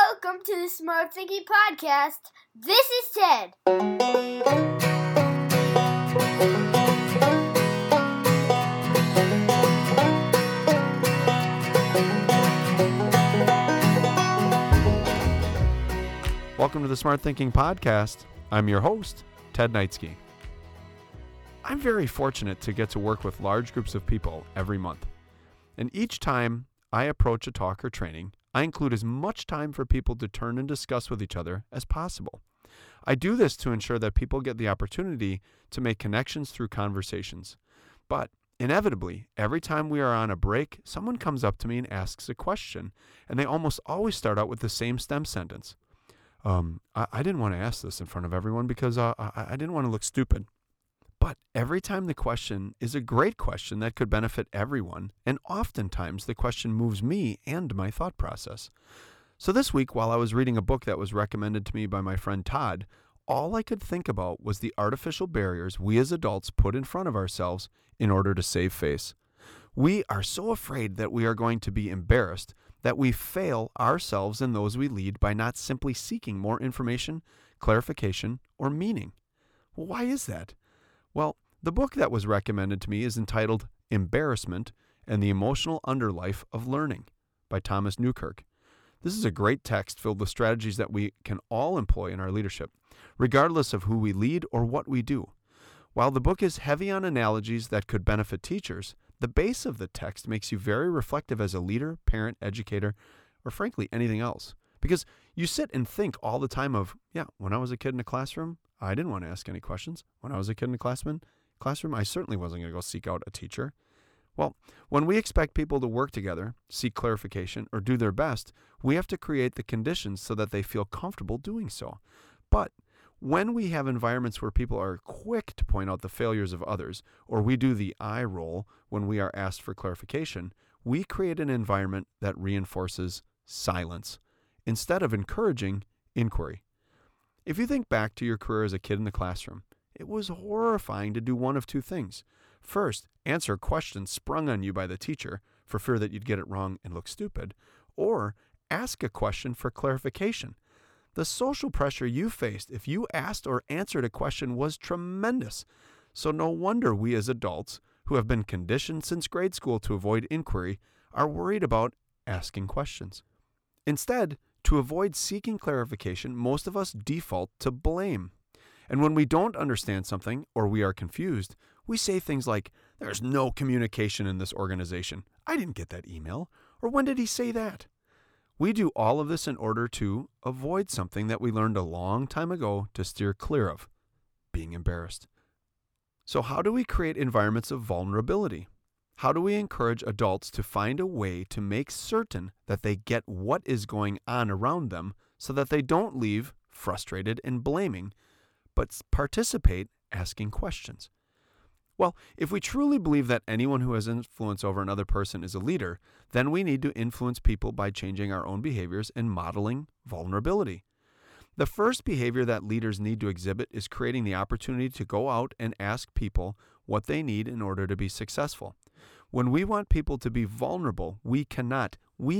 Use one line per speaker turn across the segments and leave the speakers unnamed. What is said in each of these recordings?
Welcome to the Smart Thinking Podcast. This is Ted.
Welcome to the Smart Thinking Podcast. I'm your host, Ted Knightsky. I'm very fortunate to get to work with large groups of people every month. And each time I approach a talk or training, I include as much time for people to turn and discuss with each other as possible. I do this to ensure that people get the opportunity to make connections through conversations. But inevitably, every time we are on a break, someone comes up to me and asks a question, and they almost always start out with the same stem sentence. I didn't want to ask this in front of everyone because I didn't want to look stupid. But every time the question is a great question that could benefit everyone, and oftentimes the question moves me and my thought process. So this week, while I was reading a book that was recommended to me by my friend Todd, all I could think about was the artificial barriers we as adults put in front of ourselves in order to save face. We are so afraid that we are going to be embarrassed that we fail ourselves and those we lead by not simply seeking more information, clarification, or meaning. Well, why is that? Well, the book that was recommended to me is entitled Embarrassment and the Emotional Underlife of Learning by Thomas Newkirk. This is a great text filled with strategies that we can all employ in our leadership, regardless of who we lead or what we do. While the book is heavy on analogies that could benefit teachers, the base of the text makes you very reflective as a leader, parent, educator, or frankly, anything else. Because you sit and think all the time of, when I was a kid in a classroom, I didn't want to ask any questions. When I was a kid in a classroom, I certainly wasn't going to go seek out a teacher. Well, when we expect people to work together, seek clarification, or do their best, we have to create the conditions so that they feel comfortable doing so. But when we have environments where people are quick to point out the failures of others, or we do the eye roll when we are asked for clarification, we create an environment that reinforces silence instead of encouraging inquiry. If you think back to your career as a kid in the classroom, it was horrifying to do one of two things. First, answer questions sprung on you by the teacher for fear that you'd get it wrong and look stupid, or ask a question for clarification. The social pressure you faced if you asked or answered a question was tremendous. So no wonder we as adults, who have been conditioned since grade school to avoid inquiry, are worried about asking questions. Instead, to avoid seeking clarification, most of us default to blame. And when we don't understand something or we are confused, we say things like, "There's no communication in this organization. I didn't get that email." Or "When did he say that?" We do all of this in order to avoid something that we learned a long time ago to steer clear of, being embarrassed. So how do we create environments of vulnerability? How do we encourage adults to find a way to make certain that they get what is going on around them so that they don't leave frustrated and blaming, but participate asking questions? Well, if we truly believe that anyone who has influence over another person is a leader, then we need to influence people by changing our own behaviors and modeling vulnerability. The first behavior that leaders need to exhibit is creating the opportunity to go out and ask people what they need in order to be successful. When we want people to be vulnerable, we cannot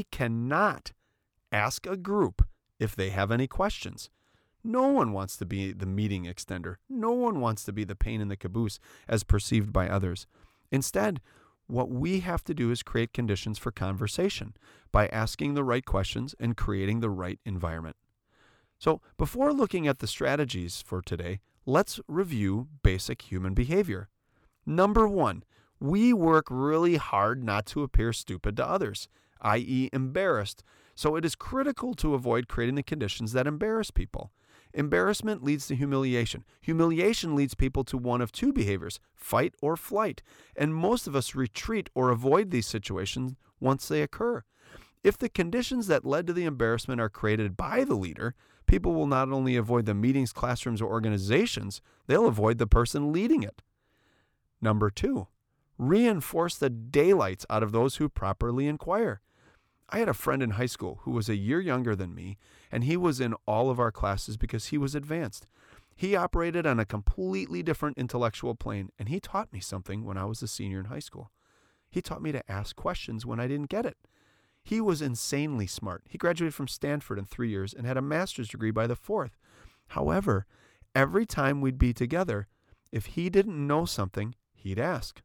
ask a group if they have any questions. No one wants to be the meeting extender. No one wants to be the pain in the caboose as perceived by others. Instead, what we have to do is create conditions for conversation by asking the right questions and creating the right environment. So before looking at the strategies for today, let's review basic human behavior. Number 1, we work really hard not to appear stupid to others, i.e. embarrassed. So it is critical to avoid creating the conditions that embarrass people. Embarrassment leads to humiliation. Humiliation leads people to one of two behaviors, fight or flight. And most of us retreat or avoid these situations once they occur. If the conditions that led to the embarrassment are created by the leader, people will not only avoid the meetings, classrooms, or organizations, they'll avoid the person leading it. Number 2, reinforce the daylights out of those who properly inquire. I had a friend in high school who was a year younger than me, and he was in all of our classes because he was advanced. He operated on a completely different intellectual plane, and he taught me something when I was a senior in high school. He taught me to ask questions when I didn't get it. He was insanely smart. He graduated from Stanford in 3 years and had a master's degree by the fourth. However, every time we'd be together, if he didn't know something, he'd ask.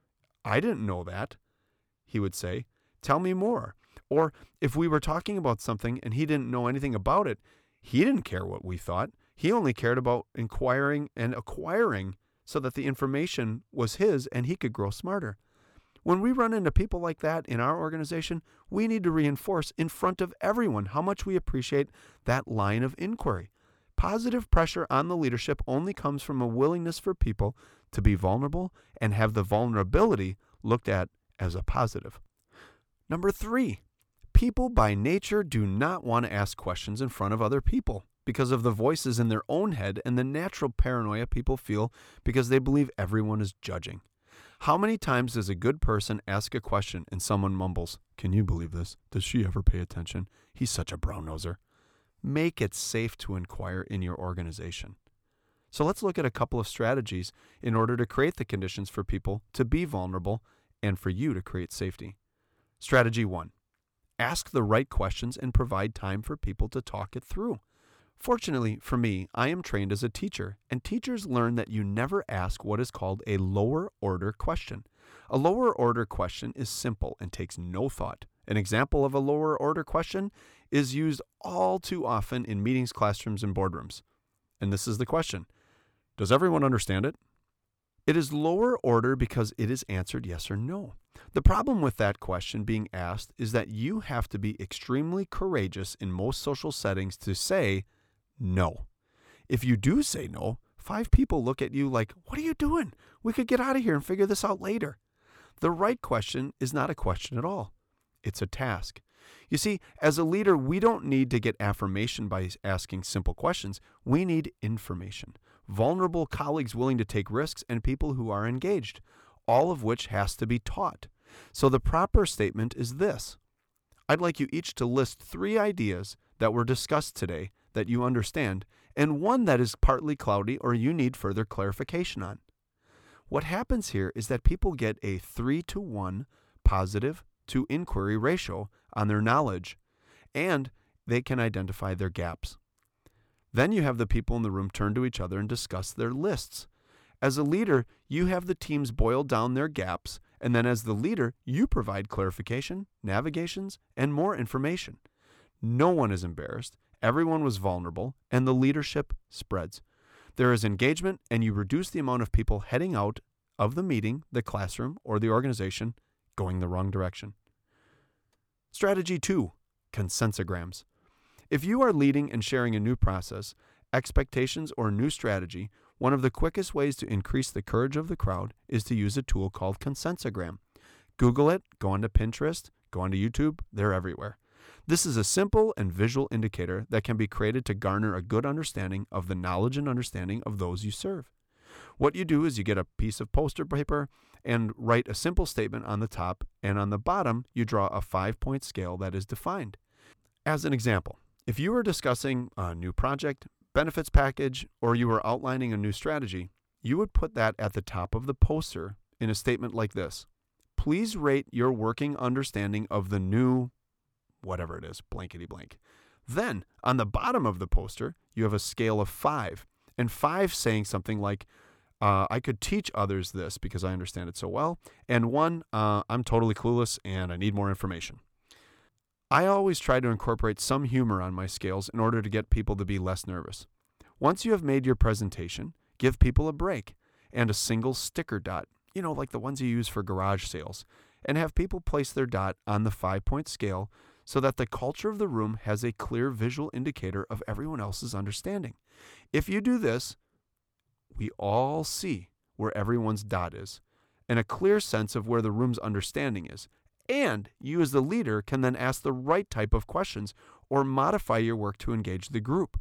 I didn't know that, he would say. Tell me more. Or if we were talking about something and he didn't know anything about it, he didn't care what we thought. He only cared about inquiring and acquiring so that the information was his and he could grow smarter. When we run into people like that in our organization, we need to reinforce in front of everyone how much we appreciate that line of inquiry. Positive pressure on the leadership only comes from a willingness for people to be vulnerable and have the vulnerability looked at as a positive. Number 3, people by nature do not want to ask questions in front of other people because of the voices in their own head and the natural paranoia people feel because they believe everyone is judging. How many times does a good person ask a question and someone mumbles, "Can you believe this? Does she ever pay attention? He's such a brown-noser." Make it safe to inquire in your organization. So let's look at a couple of strategies in order to create the conditions for people to be vulnerable and for you to create safety. Strategy 1, ask the right questions and provide time for people to talk it through. Fortunately for me, I am trained as a teacher, and teachers learn that you never ask what is called a lower order question. A lower order question is simple and takes no thought. An example of a lower order question is used all too often in meetings, classrooms, and boardrooms. And this is the question: does everyone understand it? It is lower order because it is answered yes or no. The problem with that question being asked is that you have to be extremely courageous in most social settings to say no. If you do say no, 5 people look at you like, "What are you doing? We could get out of here and figure this out later." The right question is not a question at all. It's a task. You see, as a leader, we don't need to get affirmation by asking simple questions. We need information. Vulnerable colleagues willing to take risks and people who are engaged, all of which has to be taught. So the proper statement is this: I'd like you each to list 3 ideas that were discussed today that you understand, and one that is partly cloudy or you need further clarification on. What happens here is that people get a 3-to-1 positive to inquiry ratio on their knowledge, and they can identify their gaps. Then you have the people in the room turn to each other and discuss their lists. As a leader, you have the teams boil down their gaps, and then as the leader, you provide clarification, navigations, and more information. No one is embarrassed, everyone was vulnerable, and the leadership spreads. There is engagement, and you reduce the amount of people heading out of the meeting, the classroom, or the organization going the wrong direction. Strategy 2, consensograms. If you are leading and sharing a new process, expectations, or new strategy, one of the quickest ways to increase the courage of the crowd is to use a tool called consensogram. Google it, go onto Pinterest, go onto YouTube, they're everywhere. This is a simple and visual indicator that can be created to garner a good understanding of the knowledge and understanding of those you serve. What you do is you get a piece of poster paper and write a simple statement on the top, and on the bottom you draw a 5-point scale that is defined. As an example, if you were discussing a new project, benefits package, or you were outlining a new strategy, you would put that at the top of the poster in a statement like this: please rate your working understanding of the new whatever it is, blankety blank. Then, on the bottom of the poster, you have a scale of 5, and 5 saying something like, I could teach others this because I understand it so well, and 1, I'm totally clueless and I need more information. I always try to incorporate some humor on my scales in order to get people to be less nervous. Once you have made your presentation, give people a break and a single sticker dot, like the ones you use for garage sales, and have people place their dot on the 5-point scale so that the culture of the room has a clear visual indicator of everyone else's understanding. If you do this, we all see where everyone's dot is and a clear sense of where the room's understanding is. And you as the leader can then ask the right type of questions or modify your work to engage the group.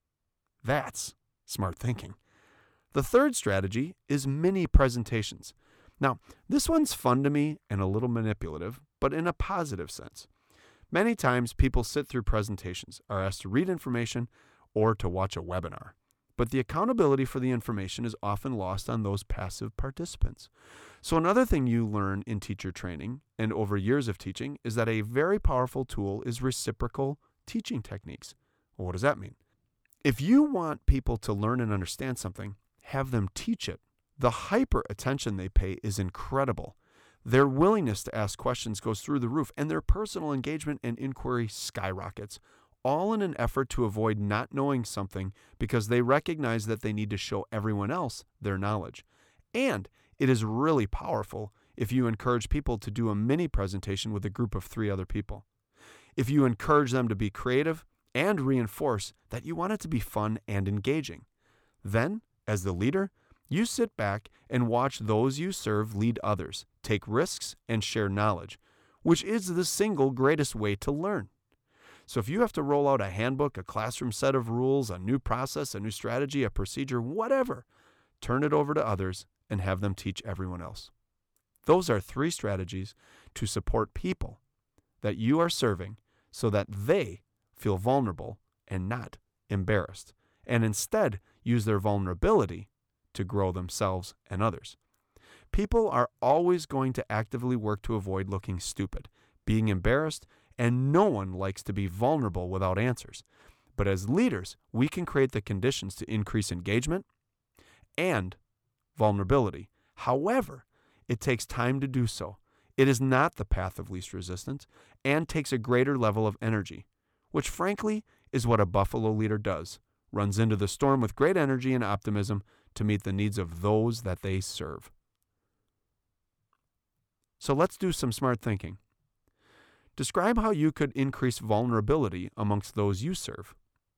That's smart thinking. The third strategy is mini presentations. Now, this one's fun to me and a little manipulative, but in a positive sense. Many times people sit through presentations, are asked to read information or to watch a webinar. But the accountability for the information is often lost on those passive participants. So another thing you learn in teacher training and over years of teaching is that a very powerful tool is reciprocal teaching techniques. Well, what does that mean? If you want people to learn and understand something, have them teach it. The hyper attention they pay is incredible. Their willingness to ask questions goes through the roof, and their personal engagement and inquiry skyrockets, all in an effort to avoid not knowing something because they recognize that they need to show everyone else their knowledge. And it is really powerful if you encourage people to do a mini presentation with a group of 3 other people. If you encourage them to be creative and reinforce that you want it to be fun and engaging. Then, as the leader, you sit back and watch those you serve lead others, take risks, and share knowledge, which is the single greatest way to learn. So if you have to roll out a handbook, a classroom set of rules, a new process, a new strategy, a procedure, whatever, turn it over to others and have them teach everyone else. Those are 3 strategies to support people that you are serving so that they feel vulnerable and not embarrassed, and instead use their vulnerability to grow themselves and others. People are always going to actively work to avoid looking stupid, being embarrassed, and no one likes to be vulnerable without answers. But as leaders, we can create the conditions to increase engagement and vulnerability. However, it takes time to do so. It is not the path of least resistance and takes a greater level of energy, which frankly is what a Buffalo leader does, runs into the storm with great energy and optimism to meet the needs of those that they serve. So let's do some smart thinking. Describe how you could increase vulnerability amongst those you serve.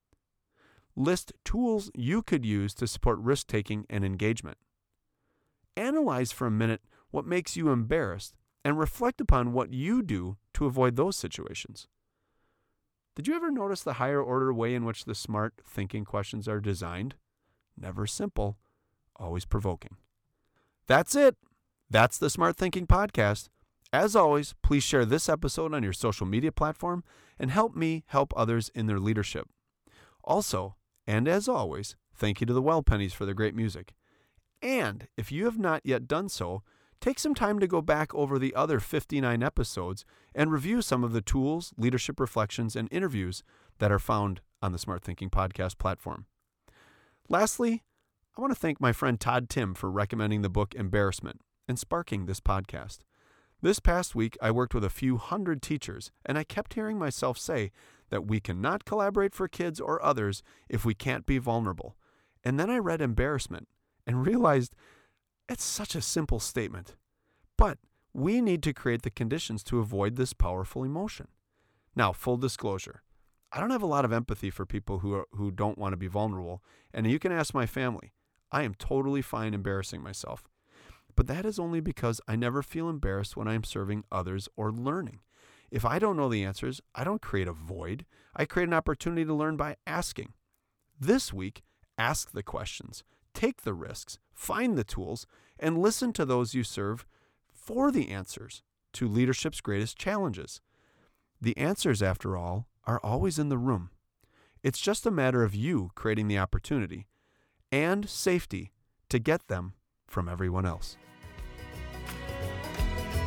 List tools you could use to support risk-taking and engagement. Analyze for a minute what makes you embarrassed and reflect upon what you do to avoid those situations. Did you ever notice the higher order way in which the smart thinking questions are designed? Never simple, always provoking. That's it. That's the Smart Thinking Podcast. As always, please share this episode on your social media platform and help me help others in their leadership. Also, and as always, thank you to the Well Pennies for their great music. And if you have not yet done so, take some time to go back over the other 59 episodes and review some of the tools, leadership reflections, and interviews that are found on the Smart Thinking Podcast platform. Lastly, I want to thank my friend Todd Tim for recommending the book Embarrassment and sparking this podcast. This past week, I worked with a few hundred teachers, and I kept hearing myself say that we cannot collaborate for kids or others if we can't be vulnerable. And then I read Embarrassment and realized it's such a simple statement. But we need to create the conditions to avoid this powerful emotion. Now, full disclosure, I don't have a lot of empathy for people who don't want to be vulnerable, and you can ask my family. I am totally fine embarrassing myself. But that is only because I never feel embarrassed when I am serving others or learning. If I don't know the answers, I don't create a void. I create an opportunity to learn by asking. This week, ask the questions, take the risks, find the tools, and listen to those you serve for the answers to leadership's greatest challenges. The answers, after all, are always in the room. It's just a matter of you creating the opportunity and safety to get them from everyone else.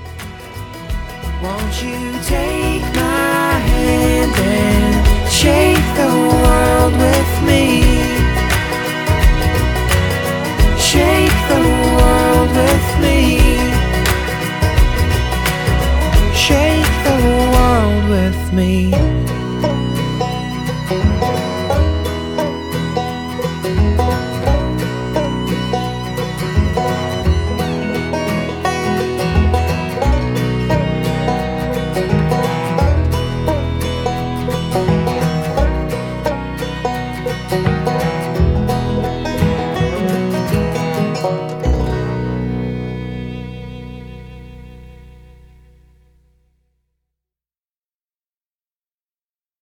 Won't you take my hand and shake